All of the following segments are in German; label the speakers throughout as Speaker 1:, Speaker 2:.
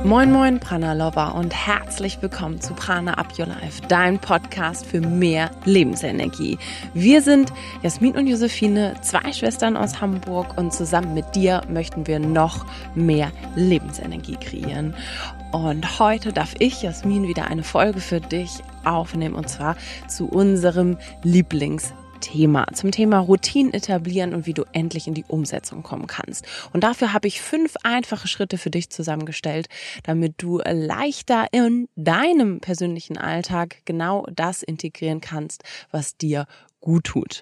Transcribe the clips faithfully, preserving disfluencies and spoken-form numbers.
Speaker 1: Moin Moin Prana Lover und herzlich willkommen zu Prana Up Your Life, dein Podcast für mehr Lebensenergie. Wir sind Jasmin und Josephine, zwei Schwestern aus Hamburg, und zusammen mit dir möchten wir noch mehr Lebensenergie kreieren. Und heute darf ich, Jasmin, wieder eine Folge für dich aufnehmen, und zwar zu unserem Lieblingsthema. Thema, zum Thema Routinen etablieren und wie du endlich in die Umsetzung kommen kannst. Und dafür habe ich fünf einfache Schritte für dich zusammengestellt, damit du leichter in deinem persönlichen Alltag genau das integrieren kannst, was dir gut tut.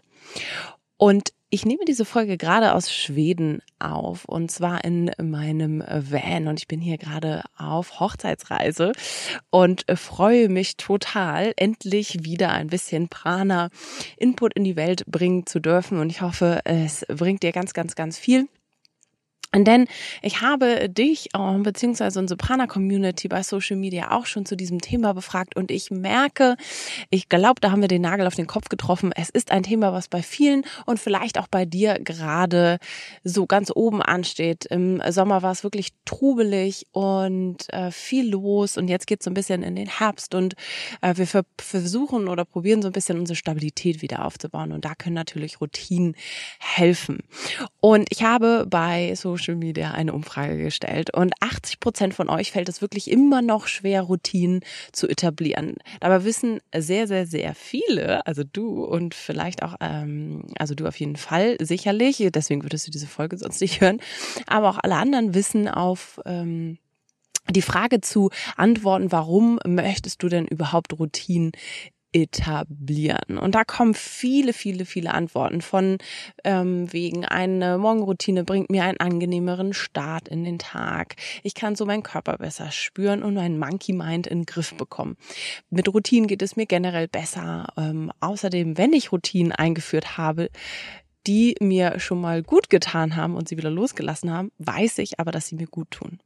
Speaker 1: Und ich nehme diese Folge gerade aus Schweden auf, und zwar in meinem Van, und ich bin hier gerade auf Hochzeitsreise und freue mich total, endlich wieder ein bisschen Prana-Input in die Welt bringen zu dürfen, und ich hoffe, es bringt dir ganz, ganz, ganz viel. Denn ich habe dich äh, beziehungsweise unsere Prana-Community bei Social Media auch schon zu diesem Thema befragt, und ich merke, ich glaube, da haben wir den Nagel auf den Kopf getroffen. Es ist ein Thema, was bei vielen und vielleicht auch bei dir gerade so ganz oben ansteht. Im Sommer war es wirklich trubelig und äh, viel los, und jetzt geht es so ein bisschen in den Herbst, und äh, wir ver- versuchen oder probieren so ein bisschen unsere Stabilität wieder aufzubauen, und da können natürlich Routinen helfen. Und ich habe bei Social Media eine Umfrage gestellt, und achtzig Prozent von euch fällt es wirklich immer noch schwer, Routinen zu etablieren. Dabei wissen sehr, sehr, sehr viele, also du und vielleicht auch, ähm, also du auf jeden Fall sicherlich, deswegen würdest du diese Folge sonst nicht hören, aber auch alle anderen wissen auf ähm, die Frage zu antworten, warum möchtest du denn überhaupt Routinen etablieren? Und da kommen viele, viele, viele Antworten von ähm, wegen, eine Morgenroutine bringt mir einen angenehmeren Start in den Tag. Ich kann so meinen Körper besser spüren und meinen Monkey Mind in den Griff bekommen. Mit Routinen geht es mir generell besser. Ähm, außerdem, wenn ich Routinen eingeführt habe, die mir schon mal gut getan haben und sie wieder losgelassen haben, weiß ich aber, dass sie mir gut tun.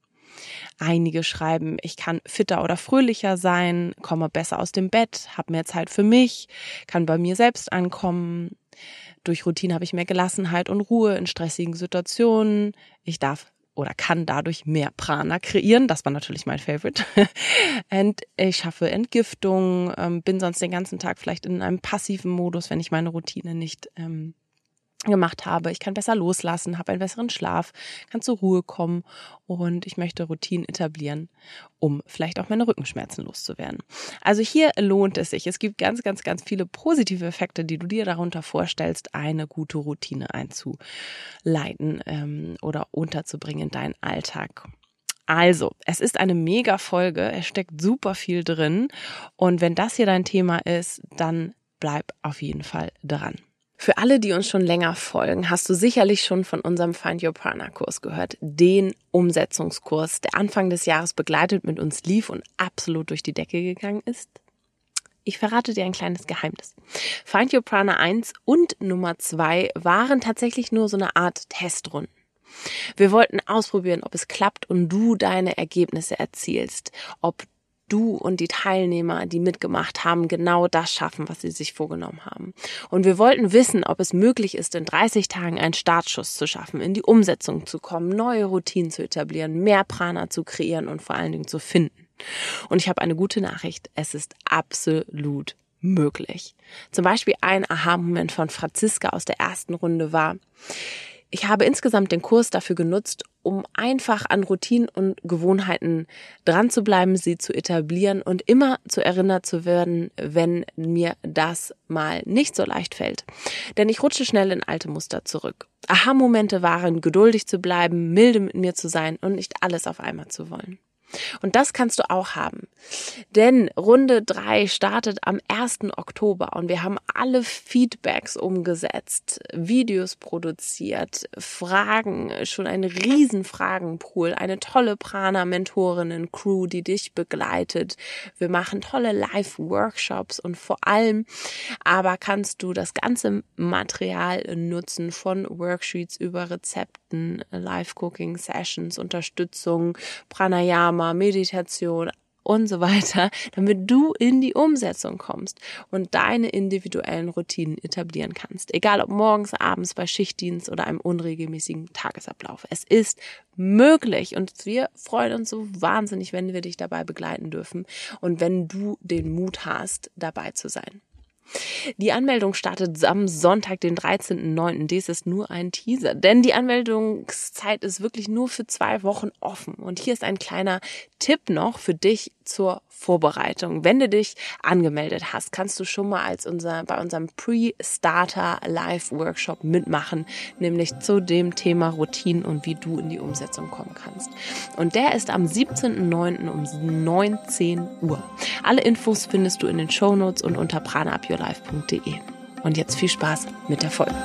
Speaker 1: Einige schreiben, ich kann fitter oder fröhlicher sein, komme besser aus dem Bett, habe mehr Zeit für mich, kann bei mir selbst ankommen. Durch Routine habe ich mehr Gelassenheit und Ruhe in stressigen Situationen. Ich darf oder kann dadurch mehr Prana kreieren. Das war natürlich mein Favorite. Und ich schaffe Entgiftung, bin sonst den ganzen Tag vielleicht in einem passiven Modus, wenn ich meine Routine nicht ähm, gemacht habe. Ich kann besser loslassen, habe einen besseren Schlaf, kann zur Ruhe kommen, und ich möchte Routinen etablieren, um vielleicht auch meine Rückenschmerzen loszuwerden. Also hier lohnt es sich. Es gibt ganz, ganz, ganz viele positive Effekte, die du dir darunter vorstellst, eine gute Routine einzuleiten ähm, oder unterzubringen in deinen Alltag. Also, es ist eine mega Folge, es steckt super viel drin, und wenn das hier dein Thema ist, dann bleib auf jeden Fall dran. Für alle, die uns schon länger folgen, hast du sicherlich schon von unserem Find Your Prana Kurs gehört, den Umsetzungskurs, der Anfang des Jahres begleitet mit uns lief und absolut durch die Decke gegangen ist. Ich verrate dir ein kleines Geheimnis. Find Your Prana eins und Nummer zwei waren tatsächlich nur so eine Art Testrunden. Wir wollten ausprobieren, ob es klappt und du deine Ergebnisse erzielst, ob du und die Teilnehmer, die mitgemacht haben, genau das schaffen, was sie sich vorgenommen haben. Und wir wollten wissen, ob es möglich ist, in dreißig Tagen einen Startschuss zu schaffen, in die Umsetzung zu kommen, neue Routinen zu etablieren, mehr Prana zu kreieren und vor allen Dingen zu finden. Und ich habe eine gute Nachricht. Es ist absolut möglich. Zum Beispiel ein Aha-Moment von Franziska aus der ersten Runde war: Ich habe insgesamt den Kurs dafür genutzt, um einfach an Routinen und Gewohnheiten dran zu bleiben, sie zu etablieren und immer zu erinnert zu werden, wenn mir das mal nicht so leicht fällt. Denn ich rutsche schnell in alte Muster zurück. Aha-Momente waren, geduldig zu bleiben, milde mit mir zu sein und nicht alles auf einmal zu wollen. Und das kannst du auch haben. Denn Runde drei startet am ersten Oktober, und wir haben alle Feedbacks umgesetzt, Videos produziert, Fragen, schon ein riesen Fragenpool, eine tolle Prana-Mentorinnen-Crew, die dich begleitet. Wir machen tolle Live-Workshops, und vor allem aber kannst du das ganze Material nutzen, von Worksheets über Rezepten, Live-Cooking-Sessions, Unterstützung, Pranayama, Meditation, und so weiter, damit du in die Umsetzung kommst und deine individuellen Routinen etablieren kannst. Egal ob morgens, abends, bei Schichtdienst oder einem unregelmäßigen Tagesablauf. Es ist möglich und wir freuen uns so wahnsinnig, wenn wir dich dabei begleiten dürfen und wenn du den Mut hast, dabei zu sein. Die Anmeldung startet am Sonntag, den dreizehnten neunten Dies ist nur ein Teaser, denn die Anmeldungszeit ist wirklich nur für zwei Wochen offen. Und hier ist ein kleiner Tipp noch für dich zur Vorbereitung. Wenn du dich angemeldet hast, kannst du schon mal als unser, bei unserem Pre-Starter Live-Workshop mitmachen, nämlich zu dem Thema Routinen und wie du in die Umsetzung kommen kannst. Und der ist am siebzehnten neunten um neunzehn Uhr. Alle Infos findest du in den Shownotes und unter prana up your life punkt de. Und jetzt viel Spaß mit der Folge.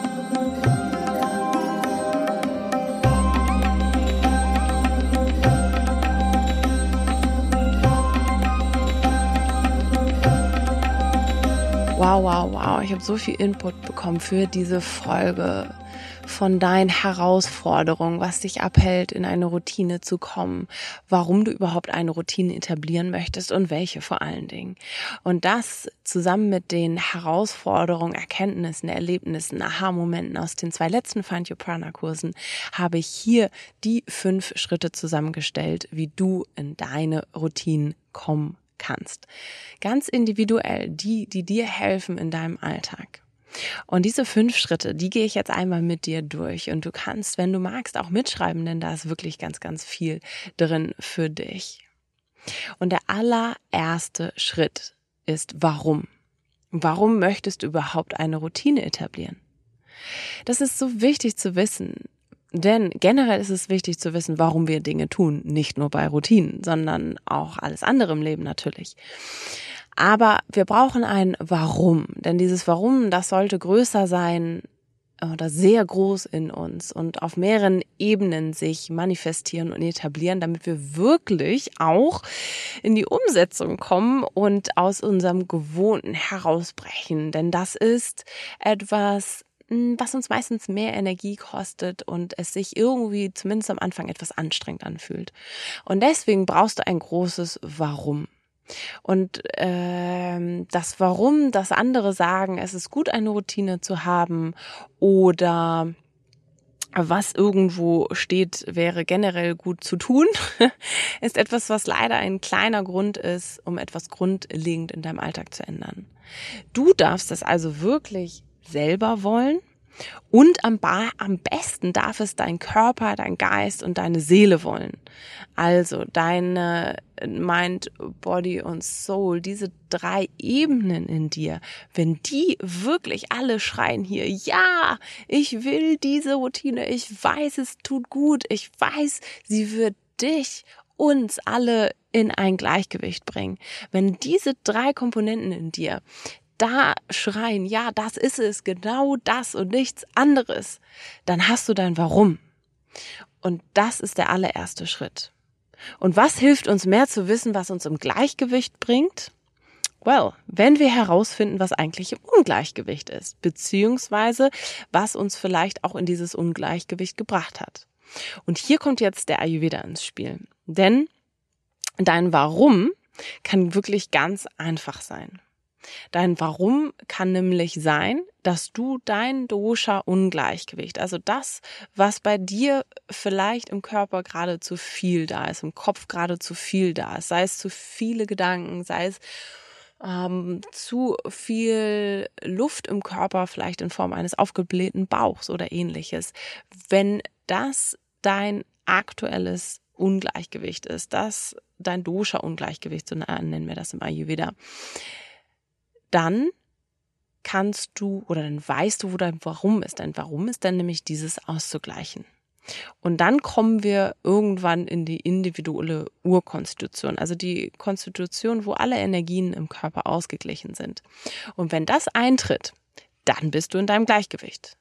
Speaker 1: Wow, wow, wow. Ich habe so viel Input bekommen für diese Folge von deinen Herausforderungen, was dich abhält, in eine Routine zu kommen, warum du überhaupt eine Routine etablieren möchtest und welche vor allen Dingen. Und das zusammen mit den Herausforderungen, Erkenntnissen, Erlebnissen, Aha-Momenten aus den zwei letzten Find Your Prana Kursen habe ich hier die fünf Schritte zusammengestellt, wie du in deine Routinen kommen kannst. Ganz individuell, die, die dir helfen in deinem Alltag. Und diese fünf Schritte, die gehe ich jetzt einmal mit dir durch. Und du kannst, wenn du magst, auch mitschreiben, denn da ist wirklich ganz, ganz viel drin für dich. Und der allererste Schritt ist, warum? Warum möchtest du überhaupt eine Routine etablieren? Das ist so wichtig zu wissen. Denn generell ist es wichtig zu wissen, warum wir Dinge tun. Nicht nur bei Routinen, sondern auch alles andere im Leben natürlich. Aber wir brauchen ein Warum. Denn dieses Warum, das sollte größer sein oder sehr groß in uns und auf mehreren Ebenen sich manifestieren und etablieren, damit wir wirklich auch in die Umsetzung kommen und aus unserem Gewohnten herausbrechen. Denn das ist etwas, was uns meistens mehr Energie kostet und es sich irgendwie zumindest am Anfang etwas anstrengend anfühlt. Und deswegen brauchst du ein großes Warum. Und ähm, das Warum, das andere sagen, es ist gut, eine Routine zu haben oder was irgendwo steht, wäre generell gut zu tun, ist etwas, was leider ein kleiner Grund ist, um etwas grundlegend in deinem Alltag zu ändern. Du darfst das also wirklich selber wollen und am, ba- am besten darf es dein Körper, dein Geist und deine Seele wollen. Also deine Mind, Body und Soul, diese drei Ebenen in dir, wenn die wirklich alle schreien hier, ja, ich will diese Routine, ich weiß, es tut gut, ich weiß, sie wird dich, uns alle in ein Gleichgewicht bringen. Wenn diese drei Komponenten in dir da schreien, ja, das ist es, genau das und nichts anderes, dann hast du dein Warum. Und das ist der allererste Schritt. Und was hilft uns mehr zu wissen, was uns im Gleichgewicht bringt? Well, wenn wir herausfinden, was eigentlich im Ungleichgewicht ist, beziehungsweise was uns vielleicht auch in dieses Ungleichgewicht gebracht hat. Und hier kommt jetzt der Ayurveda ins Spiel. Denn dein Warum kann wirklich ganz einfach sein. Dein Warum kann nämlich sein, dass du dein Dosha-Ungleichgewicht, also das, was bei dir vielleicht im Körper gerade zu viel da ist, im Kopf gerade zu viel da ist, sei es zu viele Gedanken, sei es ähm, zu viel Luft im Körper, vielleicht in Form eines aufgeblähten Bauchs oder ähnliches. Wenn das dein aktuelles Ungleichgewicht ist, das dein Dosha-Ungleichgewicht, so nennen wir das im Ayurveda, dann kannst du oder dann weißt du, wo dein Warum ist. Dein Warum ist dann nämlich dieses auszugleichen. Und dann kommen wir irgendwann in die individuelle Urkonstitution, also die Konstitution, wo alle Energien im Körper ausgeglichen sind. Und wenn das eintritt, dann bist du in deinem Gleichgewicht.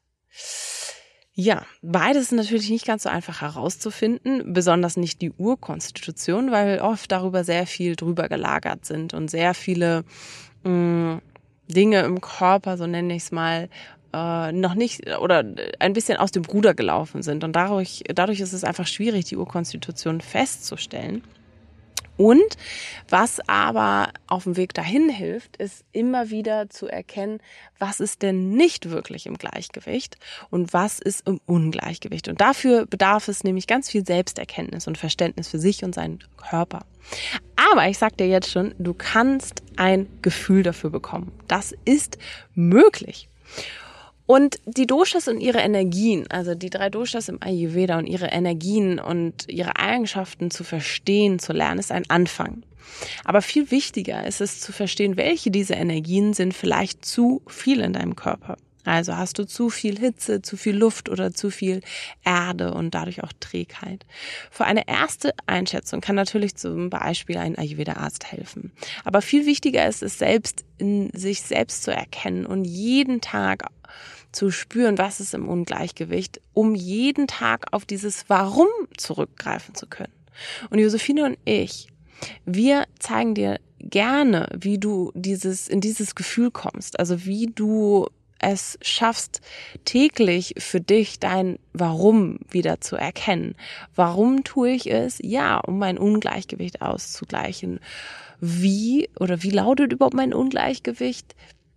Speaker 1: Ja, beides ist natürlich nicht ganz so einfach herauszufinden, besonders nicht die Urkonstitution, weil oft darüber sehr viel drüber gelagert sind und sehr viele mh, Dinge im Körper, so nenne ich es mal, äh, noch nicht oder ein bisschen aus dem Ruder gelaufen sind. Und dadurch, dadurch ist es einfach schwierig, die Urkonstitution festzustellen. Und was aber auf dem Weg dahin hilft, ist immer wieder zu erkennen, was ist denn nicht wirklich im Gleichgewicht und was ist im Ungleichgewicht. Und dafür bedarf es nämlich ganz viel Selbsterkenntnis und Verständnis für sich und seinen Körper. Aber ich sag dir jetzt schon, du kannst ein Gefühl dafür bekommen. Das ist möglich. Und die Doshas und ihre Energien, also die drei Doshas im Ayurveda und ihre Energien und ihre Eigenschaften zu verstehen, zu lernen, ist ein Anfang. Aber viel wichtiger ist es zu verstehen, welche dieser Energien sind vielleicht zu viel in deinem Körper. Also hast du zu viel Hitze, zu viel Luft oder zu viel Erde und dadurch auch Trägheit. Für eine erste Einschätzung kann natürlich zum Beispiel ein Ayurveda-Arzt helfen. Aber viel wichtiger ist es, selbst in sich selbst zu erkennen und jeden Tag zu spüren, was ist im Ungleichgewicht, um jeden Tag auf dieses Warum zurückgreifen zu können. Und Josephine und ich, wir zeigen dir gerne, wie du dieses in dieses Gefühl kommst, also wie du es schaffst, täglich für dich dein Warum wieder zu erkennen. Warum tue ich es? Ja, um mein Ungleichgewicht auszugleichen. Wie oder wie lautet überhaupt mein Ungleichgewicht?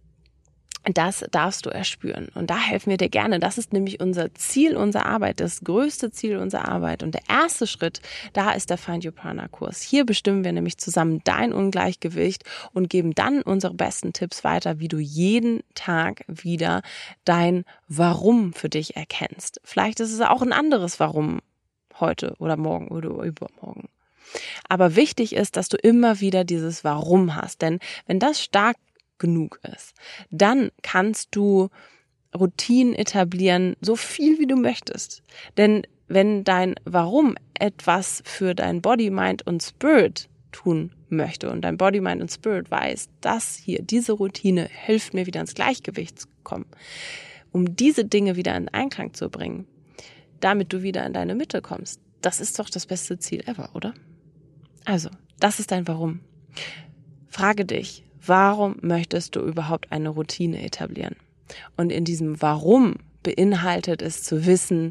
Speaker 1: Das darfst du erspüren. Und da helfen wir dir gerne. Das ist nämlich unser Ziel, unsere Arbeit, das größte Ziel unserer Arbeit. Und der erste Schritt, da ist der Find Your Prana Kurs. Hier bestimmen wir nämlich zusammen dein Ungleichgewicht und geben dann unsere besten Tipps weiter, wie du jeden Tag wieder dein Warum für dich erkennst. Vielleicht ist es auch ein anderes Warum heute oder morgen oder übermorgen. Aber wichtig ist, dass du immer wieder dieses Warum hast. Denn wenn das stark genug ist, dann kannst du Routinen etablieren, so viel wie du möchtest. Denn wenn dein Warum etwas für dein Body, Mind und Spirit tun möchte und dein Body, Mind und Spirit weiß, das hier, diese Routine hilft mir wieder ins Gleichgewicht zu kommen, um diese Dinge wieder in Einklang zu bringen, damit du wieder in deine Mitte kommst, das ist doch das beste Ziel ever, oder? Also, das ist dein Warum. Frage dich, warum möchtest du überhaupt eine Routine etablieren? Und in diesem Warum beinhaltet es zu wissen,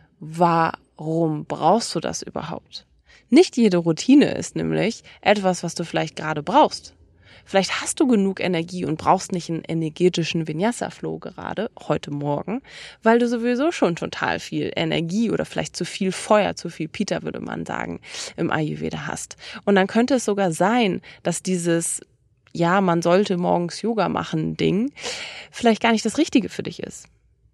Speaker 1: warum brauchst du das überhaupt? Nicht jede Routine ist nämlich etwas, was du vielleicht gerade brauchst. Vielleicht hast du genug Energie und brauchst nicht einen energetischen Vinyasa-Flow gerade, heute Morgen, weil du sowieso schon total viel Energie oder vielleicht zu viel Feuer, zu viel Pitta, würde man sagen, im Ayurveda hast. Und dann könnte es sogar sein, dass dieses ja, man sollte morgens Yoga machen, Ding, vielleicht gar nicht das Richtige für dich ist.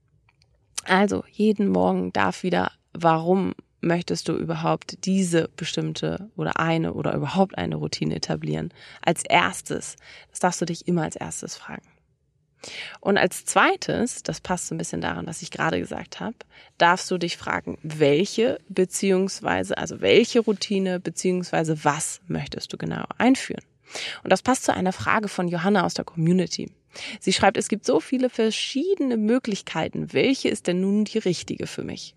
Speaker 1: Also, jeden Morgen darf wieder, warum möchtest du überhaupt diese bestimmte oder eine oder überhaupt eine Routine etablieren? Als erstes, das darfst du dich immer als erstes fragen. Und als zweites, das passt so ein bisschen daran, was ich gerade gesagt habe, darfst du dich fragen, welche beziehungsweise, also welche Routine beziehungsweise was möchtest du genau einführen? Und das passt zu einer Frage von Johanna aus der Community. Sie schreibt, es gibt so viele verschiedene Möglichkeiten. Welche ist denn nun die richtige für mich?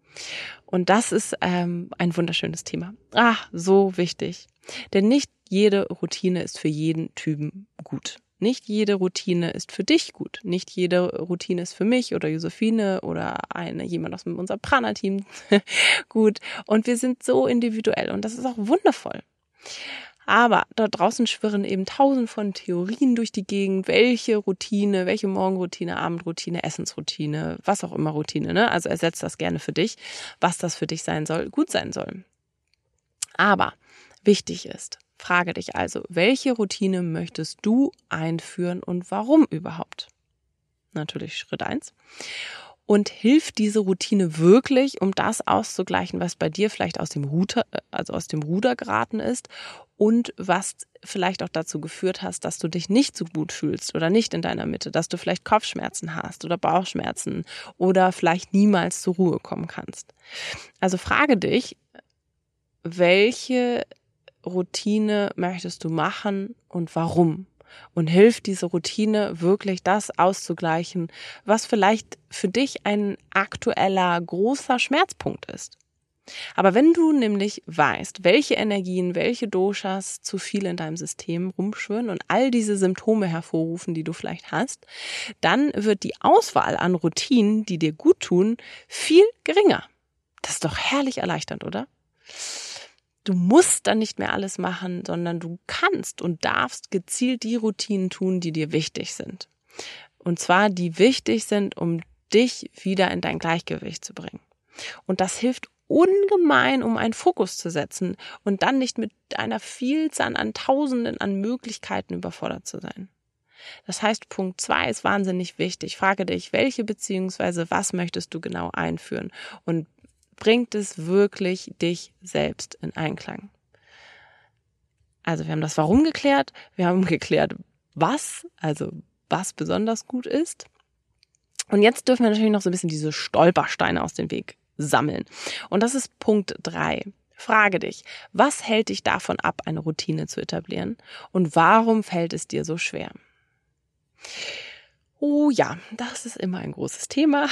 Speaker 1: Und das ist ähm, ein wunderschönes Thema. Ah, so wichtig. Denn nicht jede Routine ist für jeden Typen gut. Nicht jede Routine ist für dich gut. Nicht jede Routine ist für mich oder Josephine oder eine jemand aus unserem Prana-Team gut. Und wir sind so individuell und das ist auch wundervoll. Aber dort draußen schwirren eben tausend von Theorien durch die Gegend, welche Routine, welche Morgenroutine, Abendroutine, Essensroutine, was auch immer Routine, ne? Also ersetzt das gerne für dich, was das für dich sein soll, gut sein soll. Aber wichtig ist, frage dich also, welche Routine möchtest du einführen und warum überhaupt? Natürlich Schritt eins. Und hilft diese Routine wirklich, um das auszugleichen, was bei dir vielleicht aus dem Ruder, also aus dem Ruder geraten ist und was vielleicht auch dazu geführt hast, dass du dich nicht so gut fühlst oder nicht in deiner Mitte, dass du vielleicht Kopfschmerzen hast oder Bauchschmerzen oder vielleicht niemals zur Ruhe kommen kannst. Also frage dich, welche Routine möchtest du machen und warum? Und hilft diese Routine wirklich, das auszugleichen, was vielleicht für dich ein aktueller großer Schmerzpunkt ist. Aber wenn du nämlich weißt, welche Energien, welche Doshas zu viel in deinem System rumschwirren und all diese Symptome hervorrufen, die du vielleicht hast, dann wird die Auswahl an Routinen, die dir gut tun, viel geringer. Das ist doch herrlich erleichternd, oder? Du musst dann nicht mehr alles machen, sondern du kannst und darfst gezielt die Routinen tun, die dir wichtig sind. Und zwar die wichtig sind, um dich wieder in dein Gleichgewicht zu bringen. Und das hilft ungemein, um einen Fokus zu setzen und dann nicht mit einer Vielzahl an Tausenden an Möglichkeiten überfordert zu sein. Das heißt, Punkt zwei ist wahnsinnig wichtig. Frage dich, welche beziehungsweise was möchtest du genau einführen und bringt es wirklich dich selbst in Einklang? Also wir haben das Warum geklärt, wir haben geklärt, was, also was besonders gut ist. Und jetzt dürfen wir natürlich noch so ein bisschen diese Stolpersteine aus dem Weg sammeln. Und das ist Punkt drei. Frage dich, was hält dich davon ab, eine Routine zu etablieren? Und warum fällt es dir so schwer? Oh ja, das ist immer ein großes Thema.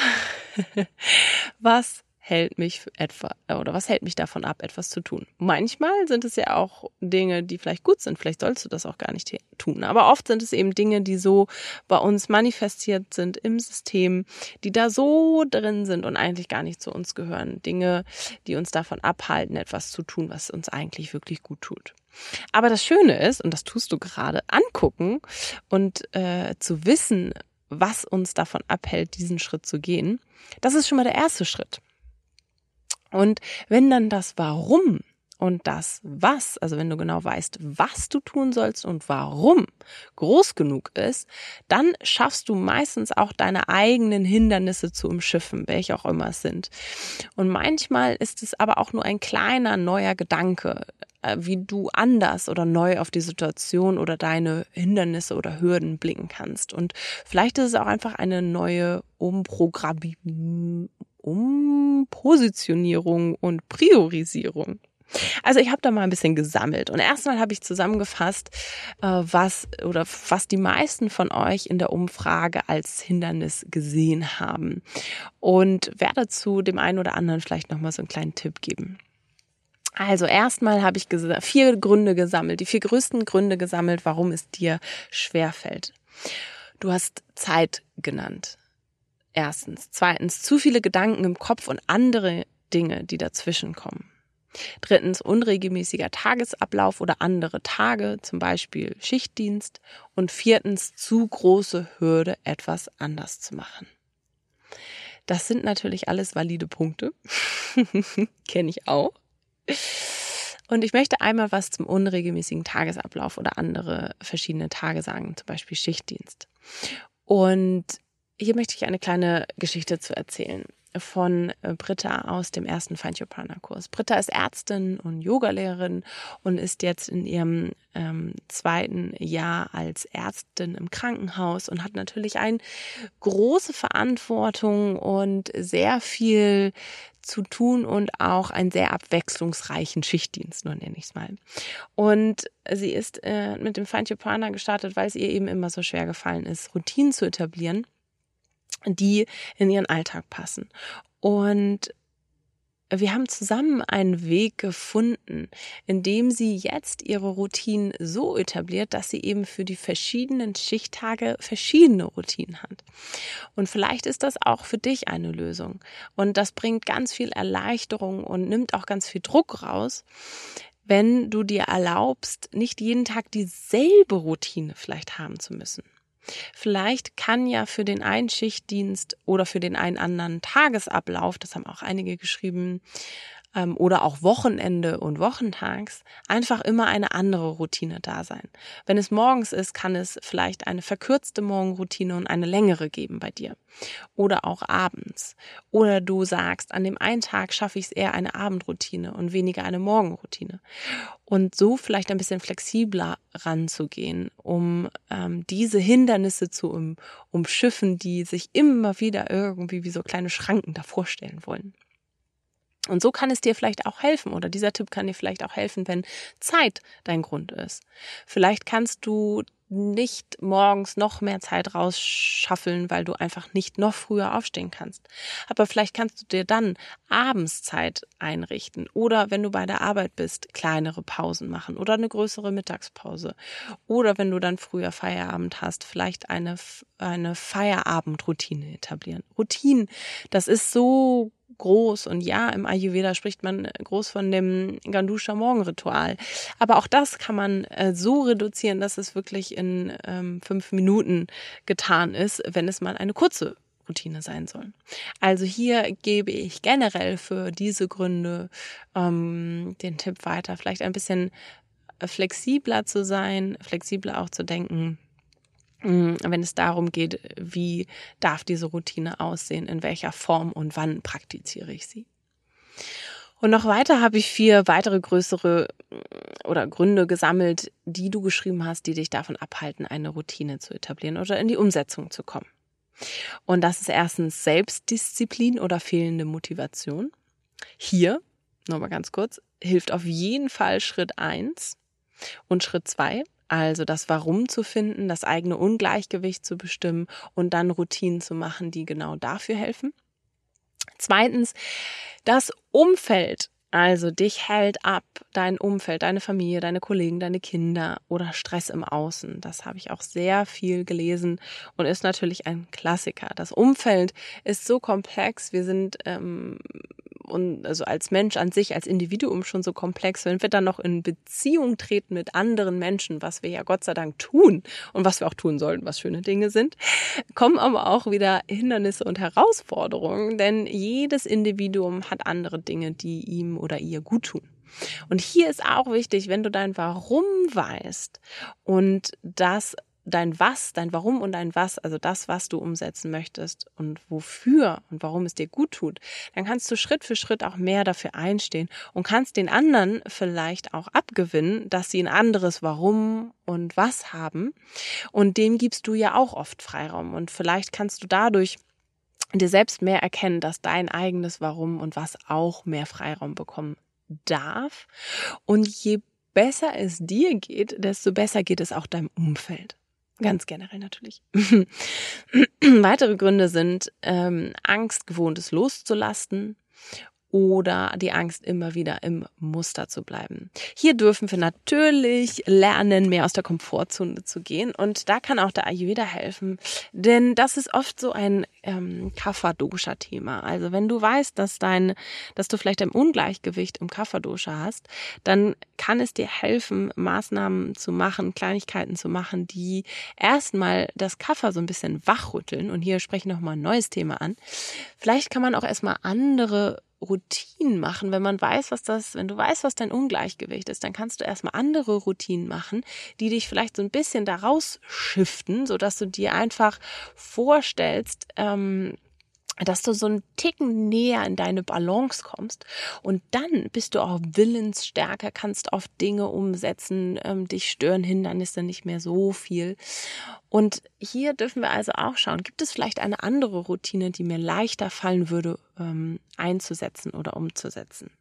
Speaker 1: Was hält mich etwa oder was hält mich davon ab, etwas zu tun? Manchmal sind es ja auch Dinge, die vielleicht gut sind. Vielleicht sollst du das auch gar nicht tun. Aber oft sind es eben Dinge, die so bei uns manifestiert sind im System, die da so drin sind und eigentlich gar nicht zu uns gehören. Dinge, die uns davon abhalten, etwas zu tun, was uns eigentlich wirklich gut tut. Aber das Schöne ist, und das tust du gerade, angucken und äh, zu wissen, was uns davon abhält, diesen Schritt zu gehen, das ist schon mal der erste Schritt. Und wenn dann das Warum und das Was, also wenn du genau weißt, was du tun sollst und warum groß genug ist, dann schaffst du meistens auch deine eigenen Hindernisse zu umschiffen, welche auch immer es sind. Und manchmal ist es aber auch nur ein kleiner neuer Gedanke, wie du anders oder neu auf die Situation oder deine Hindernisse oder Hürden blicken kannst. Und vielleicht ist es auch einfach eine neue Umprogrammierung. Umpositionierung und Priorisierung. Also ich habe da mal ein bisschen gesammelt und erstmal habe ich zusammengefasst, was oder was die meisten von euch in der Umfrage als Hindernis gesehen haben und werde zu dem einen oder anderen vielleicht nochmal so einen kleinen Tipp geben. Also erstmal habe ich ges- vier Gründe gesammelt, die vier größten Gründe gesammelt, warum es dir schwerfällt. Du hast Zeit genannt. Erstens. Zweitens, zu viele Gedanken im Kopf und andere Dinge, die dazwischen kommen. Drittens, unregelmäßiger Tagesablauf oder andere Tage, zum Beispiel Schichtdienst. Und viertens, zu große Hürde, etwas anders zu machen. Das sind natürlich alles valide Punkte. Kenne ich auch. Und ich möchte einmal was zum unregelmäßigen Tagesablauf oder andere verschiedene Tage sagen, zum Beispiel Schichtdienst. Und hier möchte ich eine kleine Geschichte zu erzählen von Britta aus dem ersten Find Your Prana Kurs. Britta ist Ärztin und Yogalehrerin und ist jetzt in ihrem ähm, zweiten Jahr als Ärztin im Krankenhaus und hat natürlich eine große Verantwortung und sehr viel zu tun und auch einen sehr abwechslungsreichen Schichtdienst, nur nenne ich es mal. Und sie ist äh, mit dem Find Your Prana gestartet, weil es ihr eben immer so schwer gefallen ist, Routinen zu etablieren, die in ihren Alltag passen. Und wir haben zusammen einen Weg gefunden, in dem sie jetzt ihre Routinen so etabliert, dass sie eben für die verschiedenen Schichttage verschiedene Routinen hat. Und vielleicht ist das auch für dich eine Lösung. Und das bringt ganz viel Erleichterung und nimmt auch ganz viel Druck raus, wenn du dir erlaubst, nicht jeden Tag dieselbe Routine vielleicht haben zu müssen. Vielleicht kann ja für den einen Schichtdienst oder für den einen anderen Tagesablauf, das haben auch einige geschrieben, ähm, oder auch Wochenende und Wochentags, einfach immer eine andere Routine da sein. Wenn es morgens ist, kann es vielleicht eine verkürzte Morgenroutine und eine längere geben bei dir. Oder auch abends. Oder du sagst, an dem einen Tag schaffe ich es eher eine Abendroutine und weniger eine Morgenroutine. Und so vielleicht ein bisschen flexibler ranzugehen, um ähm, diese Hindernisse zu um, umschiffen, die sich immer wieder irgendwie wie so kleine Schranken davor stellen wollen. Und so kann es dir vielleicht auch helfen oder dieser Tipp kann dir vielleicht auch helfen, wenn Zeit dein Grund ist. Vielleicht kannst du nicht morgens noch mehr Zeit rausschaffeln, weil du einfach nicht noch früher aufstehen kannst. Aber vielleicht kannst du dir dann abends Zeit einrichten oder wenn du bei der Arbeit bist, kleinere Pausen machen oder eine größere Mittagspause. Oder wenn du dann früher Feierabend hast, vielleicht eine, eine Feierabendroutine etablieren. Routinen, das ist so groß. Und ja, im Ayurveda spricht man groß von dem Gandusha-Morgenritual. Aber auch das kann man äh, so reduzieren, dass es wirklich in ähm, fünf Minuten getan ist, wenn es mal eine kurze Routine sein soll. Also hier gebe ich generell für diese Gründe ähm, den Tipp weiter, vielleicht ein bisschen flexibler zu sein, flexibler auch zu denken, wenn es darum geht, wie darf diese Routine aussehen, in welcher Form und wann praktiziere ich sie. Und noch weiter habe ich vier weitere größere oder Gründe gesammelt, die du geschrieben hast, die dich davon abhalten, eine Routine zu etablieren oder in die Umsetzung zu kommen. Und das ist erstens Selbstdisziplin oder fehlende Motivation. Hier, nochmal ganz kurz, hilft auf jeden Fall Schritt eins und Schritt zwei, also das Warum zu finden, das eigene Ungleichgewicht zu bestimmen und dann Routinen zu machen, die genau dafür helfen. Zweitens, das Umfeld. Also dich hält ab, dein Umfeld, deine Familie, deine Kollegen, deine Kinder oder Stress im Außen. Das habe ich auch sehr viel gelesen und ist natürlich ein Klassiker. Das Umfeld ist so komplex. Wir sind ähm, und also als Mensch an sich, als Individuum schon so komplex. Wenn wir dann noch in Beziehung treten mit anderen Menschen, was wir ja Gott sei Dank tun und was wir auch tun sollten, was schöne Dinge sind, kommen aber auch wieder Hindernisse und Herausforderungen, denn jedes Individuum hat andere Dinge, die ihm oder ihr gut tun. Und hier ist auch wichtig, wenn du dein Warum weißt und das dein Was, dein Warum und dein Was, also das, was du umsetzen möchtest und wofür und warum es dir gut tut, dann kannst du Schritt für Schritt auch mehr dafür einstehen und kannst den anderen vielleicht auch abgewinnen, dass sie ein anderes Warum und Was haben. Und dem gibst du ja auch oft Freiraum. Und vielleicht kannst du dadurch dir selbst mehr erkennen, dass dein eigenes Warum und Was auch mehr Freiraum bekommen darf. Und je besser es dir geht, desto besser geht es auch deinem Umfeld. Ganz generell natürlich. Weitere Gründe sind ähm, Angst, Gewohntes loszulassen oder die Angst, immer wieder im Muster zu bleiben. Hier dürfen wir natürlich lernen, mehr aus der Komfortzone zu gehen. Und da kann auch der Ayurveda helfen, denn das ist oft so ein ähm, Kapha-Dosha-Thema. Also wenn du weißt, dass dein, dass du vielleicht ein Ungleichgewicht im Kapha-Dosha hast, dann kann es dir helfen, Maßnahmen zu machen, Kleinigkeiten zu machen, die erstmal das Kapha so ein bisschen wachrütteln. Und hier spreche ich nochmal ein neues Thema an. Vielleicht kann man auch erstmal andere Routinen machen, wenn man weiß, was das, wenn du weißt, was dein Ungleichgewicht ist, dann kannst du erstmal andere Routinen machen, die dich vielleicht so ein bisschen daraus shiften, sodass du dir einfach vorstellst, ähm, dass du so einen Ticken näher in deine Balance kommst und dann bist du auch willensstärker, kannst auf Dinge umsetzen, ähm, dich stören Hindernisse nicht mehr so viel. Und hier dürfen wir also auch schauen, gibt es vielleicht eine andere Routine, die mir leichter fallen würde, ähm, einzusetzen oder umzusetzen.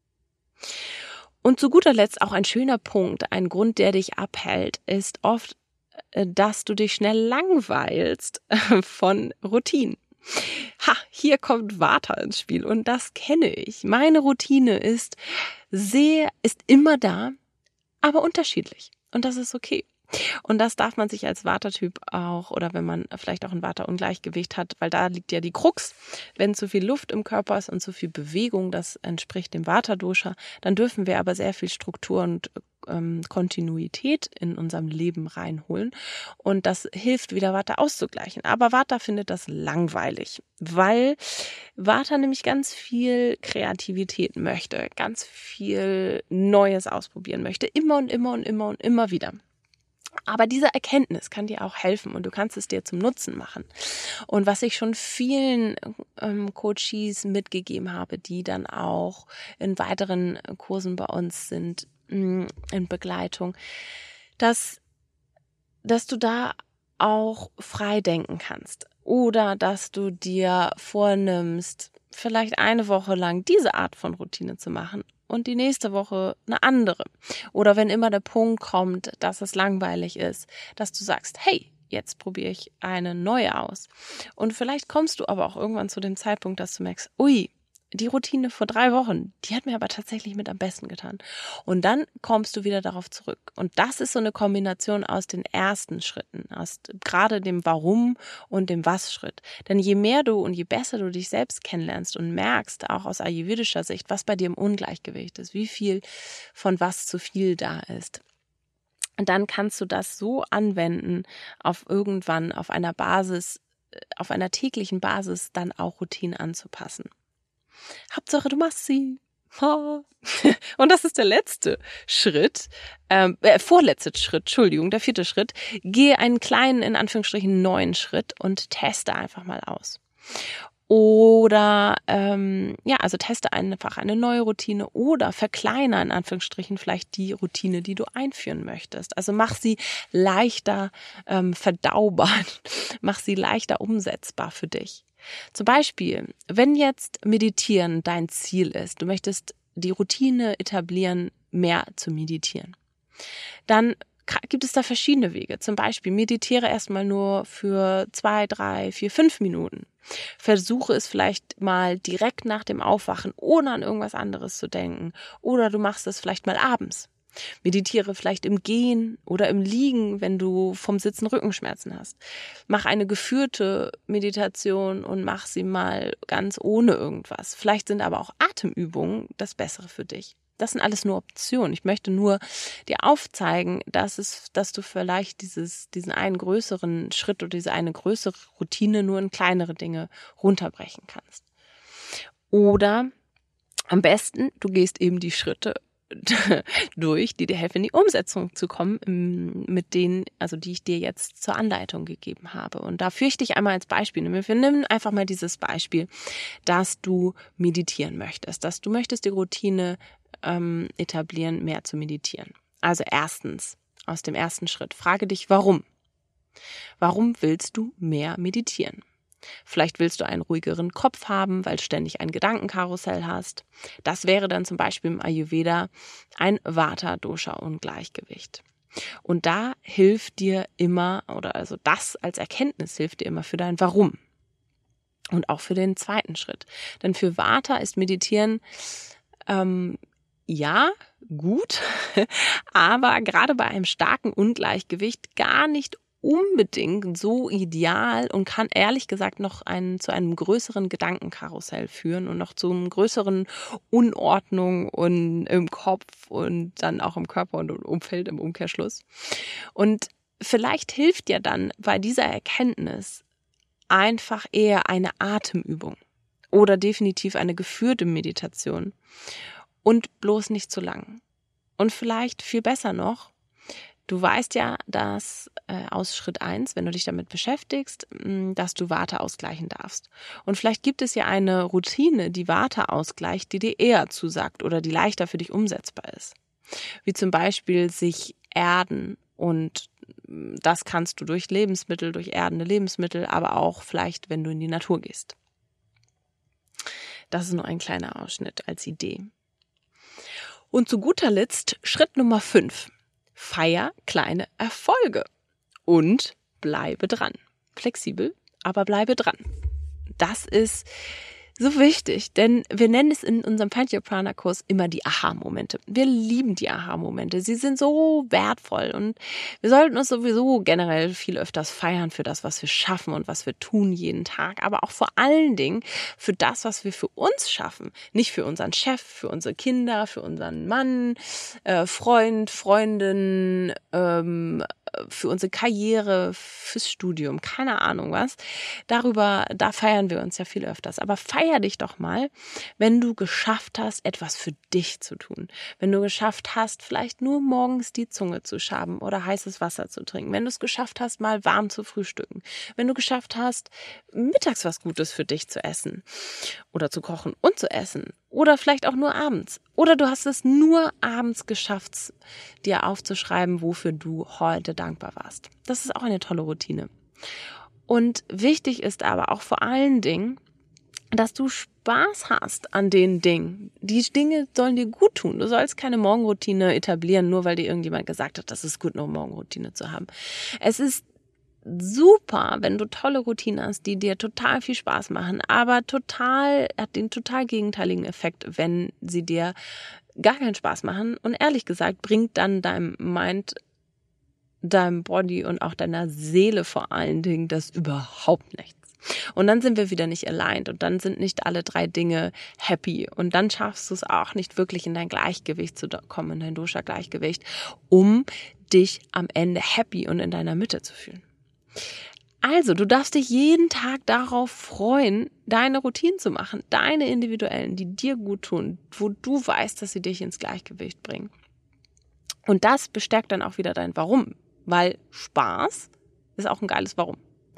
Speaker 1: Und zu guter Letzt auch ein schöner Punkt, ein Grund, der dich abhält, ist oft, äh, dass du dich schnell langweilst äh, von Routinen. Ha, hier kommt Vata ins Spiel und das kenne ich. Meine Routine ist sehr, ist immer da, aber unterschiedlich. Und das ist okay. Und das darf man sich als Vata-Typ auch, oder wenn man vielleicht auch ein Vata-Ungleichgewicht hat, weil da liegt ja die Krux, wenn zu viel Luft im Körper ist und zu viel Bewegung, das entspricht dem Vata-Dosha, dann dürfen wir aber sehr viel Struktur und ähm, Kontinuität in unserem Leben reinholen und das hilft wieder Vata auszugleichen. Aber Vata findet das langweilig, weil Vata nämlich ganz viel Kreativität möchte, ganz viel Neues ausprobieren möchte, immer und immer und immer und immer wieder. Aber diese Erkenntnis kann dir auch helfen und du kannst es dir zum Nutzen machen. Und was ich schon vielen ähm, Coaches mitgegeben habe, die dann auch in weiteren Kursen bei uns sind, mh, in Begleitung, dass, dass du da auch frei denken kannst oder dass du dir vornimmst, vielleicht eine Woche lang diese Art von Routine zu machen und die nächste Woche eine andere. Oder wenn immer der Punkt kommt, dass es langweilig ist, dass du sagst, hey, jetzt probiere ich eine neue aus. Und vielleicht kommst du aber auch irgendwann zu dem Zeitpunkt, dass du merkst, ui, die Routine vor drei Wochen, die hat mir aber tatsächlich mit am besten getan. Und dann kommst du wieder darauf zurück. Und das ist so eine Kombination aus den ersten Schritten, aus gerade dem Warum und dem Was-Schritt. Denn je mehr du und je besser du dich selbst kennenlernst und merkst, auch aus ayurvedischer Sicht, was bei dir im Ungleichgewicht ist, wie viel von was zu viel da ist, und dann kannst du das so anwenden, auf irgendwann auf einer Basis, auf einer täglichen Basis dann auch Routinen anzupassen. Hauptsache, du machst sie. Und das ist der letzte Schritt, ähm, äh, vorletzte Schritt, Entschuldigung, der vierte Schritt. Gehe einen kleinen, in Anführungsstrichen, neuen Schritt und teste einfach mal aus. Oder, ähm, ja, also teste einfach eine neue Routine oder verkleiner in Anführungsstrichen vielleicht die Routine, die du einführen möchtest. Also mach sie leichter ähm, verdaubar, mach sie leichter umsetzbar für dich. Zum Beispiel, wenn jetzt Meditieren dein Ziel ist, du möchtest die Routine etablieren, mehr zu meditieren, dann gibt es da verschiedene Wege. Zum Beispiel meditiere erstmal nur für zwei, drei, vier, fünf Minuten. Versuche es vielleicht mal direkt nach dem Aufwachen, ohne an irgendwas anderes zu denken. Oder du machst es vielleicht mal abends. Meditiere vielleicht im Gehen oder im Liegen, wenn du vom Sitzen Rückenschmerzen hast. Mach eine geführte Meditation und mach sie mal ganz ohne irgendwas. Vielleicht sind aber auch Atemübungen das Bessere für dich. Das sind alles nur Optionen. Ich möchte nur dir aufzeigen, dass es, dass du vielleicht dieses, diesen einen größeren Schritt oder diese eine größere Routine nur in kleinere Dinge runterbrechen kannst. Oder am besten, du gehst eben die Schritte durch, die dir helfen, in die Umsetzung zu kommen, mit denen, also die ich dir jetzt zur Anleitung gegeben habe. Und da führe ich dich einmal als Beispiel. Wir nehmen einfach mal dieses Beispiel, dass du meditieren möchtest, dass du möchtest die Routine ähm, etablieren, mehr zu meditieren. Also erstens, aus dem ersten Schritt, frage dich, warum? Warum willst du mehr meditieren? Vielleicht willst du einen ruhigeren Kopf haben, weil du ständig ein Gedankenkarussell hast. Das wäre dann zum Beispiel im Ayurveda ein Vata-Dosha-Ungleichgewicht. Und da hilft dir immer, oder also das als Erkenntnis hilft dir immer für dein Warum. Und auch für den zweiten Schritt. Denn für Vata ist Meditieren ähm, ja gut, aber gerade bei einem starken Ungleichgewicht gar nicht unbedingt so ideal und kann ehrlich gesagt noch einen, zu einem größeren Gedankenkarussell führen und noch zu einer größeren Unordnung und im Kopf und dann auch im Körper und im Umfeld im Umkehrschluss. Und vielleicht hilft dir dann bei dieser Erkenntnis einfach eher eine Atemübung oder definitiv eine geführte Meditation und bloß nicht zu lang. Und vielleicht viel besser noch, du weißt ja, dass äh, aus Schritt eins, wenn du dich damit beschäftigst, mh, dass du Vata ausgleichen darfst. Und vielleicht gibt es ja eine Routine, die Vata ausgleicht, die dir eher zusagt oder die leichter für dich umsetzbar ist. Wie zum Beispiel sich erden, und das kannst du durch Lebensmittel, durch erdende Lebensmittel, aber auch vielleicht, wenn du in die Natur gehst. Das ist nur ein kleiner Ausschnitt als Idee. Und zu guter Letzt Schritt Nummer fünf. Feier kleine Erfolge und bleibe dran. Flexibel, aber bleibe dran. Das ist so wichtig, denn wir nennen es in unserem Panchaprana-Kurs immer die Aha-Momente. Wir lieben die Aha-Momente. Sie sind so wertvoll und wir sollten uns sowieso generell viel öfters feiern für das, was wir schaffen und was wir tun jeden Tag, aber auch vor allen Dingen für das, was wir für uns schaffen. Nicht für unseren Chef, für unsere Kinder, für unseren Mann, äh, Freund, Freundin, ähm, für unsere Karriere, fürs Studium, keine Ahnung was. Darüber, da feiern wir uns ja viel öfters. Aber feier dich doch mal, wenn du geschafft hast, etwas für dich zu tun. Wenn du geschafft hast, vielleicht nur morgens die Zunge zu schaben oder heißes Wasser zu trinken. Wenn du es geschafft hast, mal warm zu frühstücken. Wenn du geschafft hast, mittags was Gutes für dich zu essen oder zu kochen und zu essen. Oder vielleicht auch nur abends. Oder du hast es nur abends geschafft, dir aufzuschreiben, wofür du heute dankbar warst. Das ist auch eine tolle Routine. Und wichtig ist aber auch vor allen Dingen, dass du Spaß hast an den Dingen. Die Dinge sollen dir gut tun. Du sollst keine Morgenroutine etablieren, nur weil dir irgendjemand gesagt hat, das ist gut, eine Morgenroutine zu haben. Es ist super, wenn du tolle Routinen hast, die dir total viel Spaß machen, aber total, hat den total gegenteiligen Effekt, wenn sie dir gar keinen Spaß machen. Und ehrlich gesagt, bringt dann deinem Mind, deinem Body und auch deiner Seele vor allen Dingen das überhaupt nichts. Und dann sind wir wieder nicht aligned und dann sind nicht alle drei Dinge happy und dann schaffst du es auch nicht wirklich in dein Gleichgewicht zu kommen, in dein Dosha-Gleichgewicht, um dich am Ende happy und in deiner Mitte zu fühlen. Also, du darfst dich jeden Tag darauf freuen, deine Routinen zu machen, deine individuellen, die dir gut tun, wo du weißt, dass sie dich ins Gleichgewicht bringen. Und das bestärkt dann auch wieder dein Warum, weil Spaß ist auch ein geiles Warum.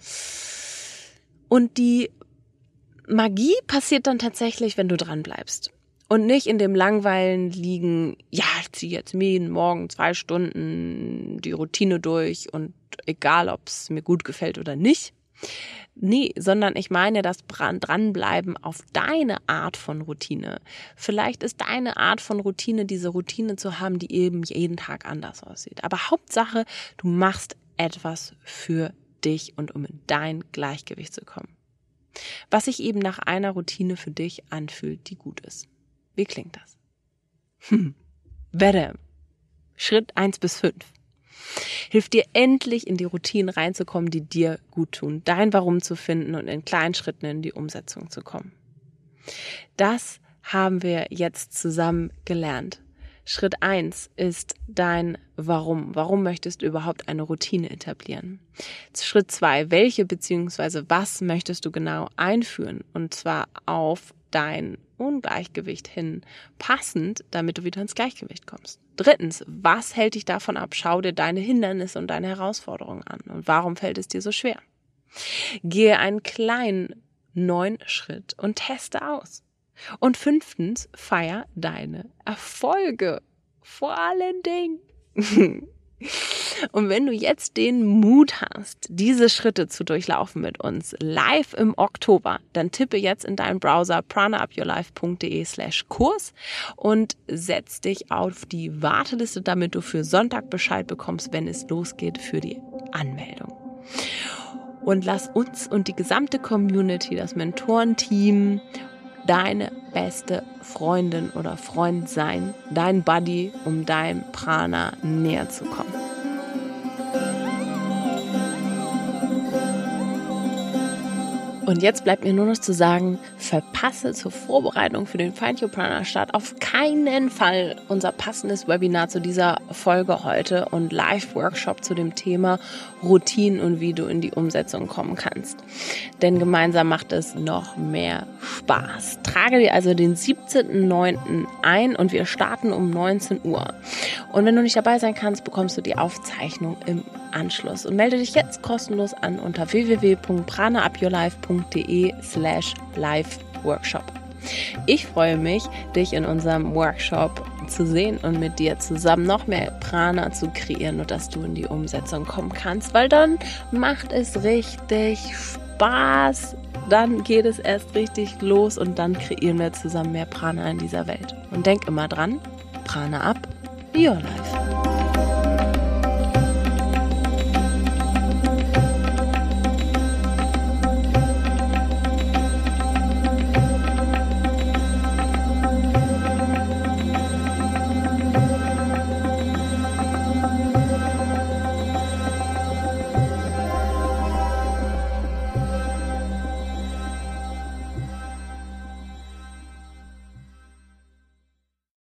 Speaker 1: Und die Magie passiert dann tatsächlich, wenn du dran bleibst. Und nicht in dem Langweilen liegen, ja, ich ziehe jetzt jeden Morgen zwei Stunden die Routine durch und egal, ob es mir gut gefällt oder nicht. Nee, sondern ich meine das Dranbleiben auf deine Art von Routine. Vielleicht ist deine Art von Routine, diese Routine zu haben, die eben jeden Tag anders aussieht. Aber Hauptsache, du machst etwas für dich und um in dein Gleichgewicht zu kommen. Was sich eben nach einer Routine für dich anfühlt, die gut ist. Wie klingt das? Hm. Wette. Schritt eins bis fünf. Hilft dir endlich in die Routinen reinzukommen, die dir gut tun, dein Warum zu finden und in kleinen Schritten in die Umsetzung zu kommen. Das haben wir jetzt zusammen gelernt. Schritt eins ist dein Warum. Warum möchtest du überhaupt eine Routine etablieren? Schritt zwei, welche bzw. was möchtest du genau einführen? Und zwar auf dein Ungleichgewicht hin passend, damit du wieder ins Gleichgewicht kommst. Drittens, was hält dich davon ab? Schau dir deine Hindernisse und deine Herausforderungen an. Und warum fällt es dir so schwer? Gehe einen kleinen neuen Schritt und teste aus. Und fünftens, feier deine Erfolge. Vor allen Dingen. Und wenn du jetzt den Mut hast, diese Schritte zu durchlaufen mit uns live im Oktober, dann tippe jetzt in deinen Browser pranaupyourlife.de slash Kurs und setz dich auf die Warteliste, damit du für Sonntag Bescheid bekommst, wenn es losgeht für die Anmeldung. Und lass uns und die gesamte Community, das Mentorenteam, deine beste Freundin oder Freund sein, dein Buddy, um deinem Prana näher zu kommen. Und jetzt bleibt mir nur noch zu sagen, verpasse zur Vorbereitung für den Find Your Prana Start auf keinen Fall unser passendes Webinar zu dieser Folge heute und Live-Workshop zu dem Thema Routinen und wie du in die Umsetzung kommen kannst. Denn gemeinsam macht es noch mehr Spaß. Trage dir also den siebzehnten neunten ein und wir starten um neunzehn Uhr. Und wenn du nicht dabei sein kannst, bekommst du die Aufzeichnung im Anschluss. Und melde dich jetzt kostenlos an unter w w w punkt pranaupyourlife.de slash live workshop. Ich freue mich, dich in unserem Workshop zu sehen und mit dir zusammen noch mehr Prana zu kreieren und dass du in die Umsetzung kommen kannst, weil dann macht es richtig Spaß. Dann geht es erst richtig los und dann kreieren wir zusammen mehr Prana in dieser Welt. Und denk immer dran, Prana up, your life.